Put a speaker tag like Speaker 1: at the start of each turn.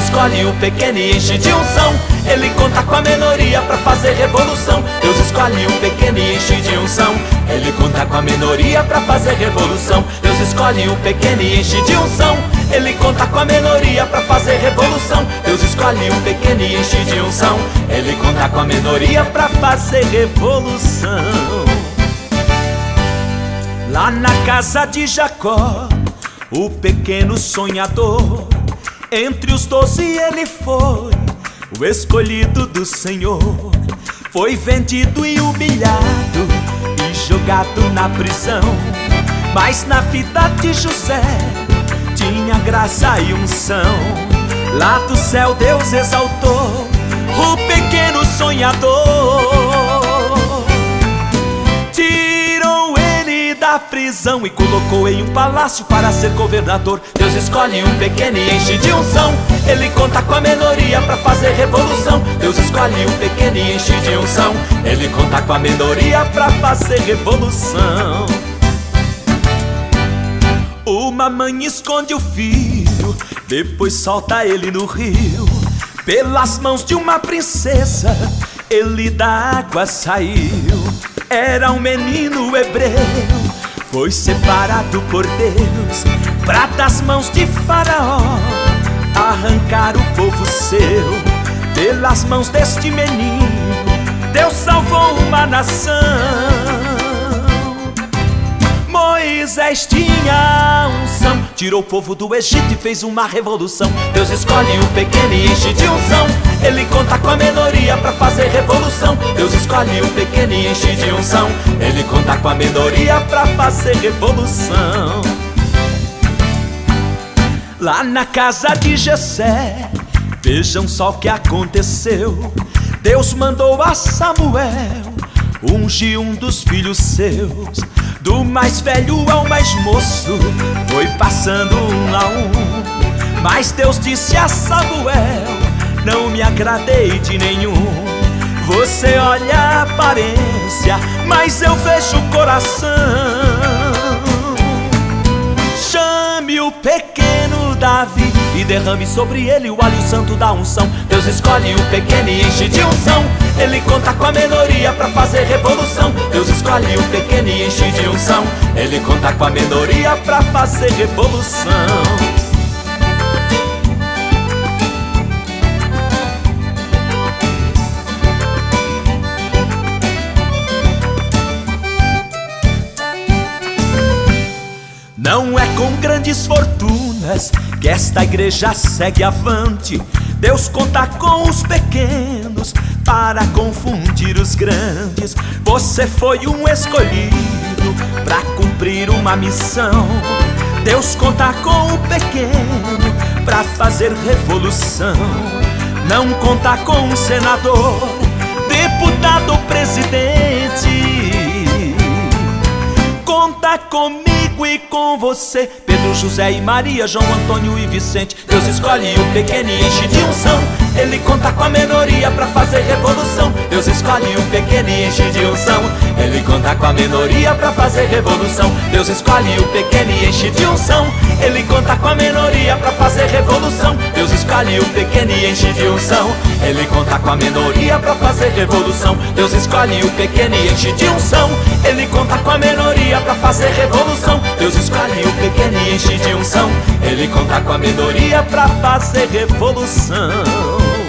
Speaker 1: escolhe o pequeno e enche de unção. Ele conta com a minoria pra fazer revolução. Deus escolhe o pequeno e enche de unção. Ele conta com a minoria pra fazer revolução. Deus escolhe o pequeno e enche de unção. Ele conta com a minoria pra fazer revolução. Deus escolhe o pequeno e enche de unção. Ele conta com a minoria pra fazer revolução. Lá na casa de Jacó, o pequeno sonhador, entre os 12 ele foi o escolhido do Senhor. Foi vendido e humilhado e jogado na prisão, mas na vida de José tinha graça e unção. Lá do céu Deus exaltou o pequeno sonhador, tirou ele da prisão e colocou em um palácio para ser governador. Deus escolhe um pequeno e enche de unção. Ele conta com a minoria para fazer revolução. Deus escolhe um pequeno e enche de unção. Ele conta com a minoria para fazer revolução. Uma mãe esconde o filho, depois solta ele no rio. Pelas mãos de uma princesa ele da água saiu. Era um menino hebreu, foi separado por Deus pra das mãos de Faraó arrancar o povo seu. Pelas mãos deste menino Deus salvou uma nação. Moisés tinha unção, tirou o povo do Egito e fez uma revolução. Deus escolhe o pequeno e enche de unção. Ele conta com a minoria pra fazer revolução. Deus escolhe o pequeno e enche de unção. Ele conta com a minoria pra fazer revolução. Lá na casa de Jessé, vejam só o que aconteceu. Deus mandou a Samuel ungir um dos filhos seus. Do mais velho ao mais moço foi passando um a um, mas Deus disse a Samuel: não me agradei de nenhum. Você olha a aparência, mas eu vejo o coração. Chame o pequeno Davi e derrame sobre ele o óleo santo da unção. Deus escolhe o pequeno e enche de unção. Ele conta com a minoria pra fazer revolução. Deus escolhe o pequeno e enche de unção. Ele conta com a minoria pra fazer revolução. Não é com grandes fortunas que esta igreja segue avante. Deus conta com os pequenos para confundir os grandes. Você foi um escolhido para cumprir uma missão. Deus conta com o pequeno para fazer revolução. Não conta com um senador, deputado ou presidente. Conta comigo e com você, Pedro, José e Maria, João, Antônio e Vicente. Deus escolhe o pequeno e enche de unção. Ele conta com a minoria pra fazer revolução. Deus escolhe o pequeno e enche de unção. Ele conta com a minoria pra fazer revolução. Deus escolhe o pequeno e enche de unção. Ele conta com a minoria pra fazer revolução. Deus escolhe o pequeno e enche de unção. Ele conta com a minoria pra fazer revolução. Deus escolhe o pequeno e enche de unção. Ele conta com a minoria pra fazer revolução. Deus escolhe o pequeno e enche de unção. Ele conta com a minoria pra fazer revolução.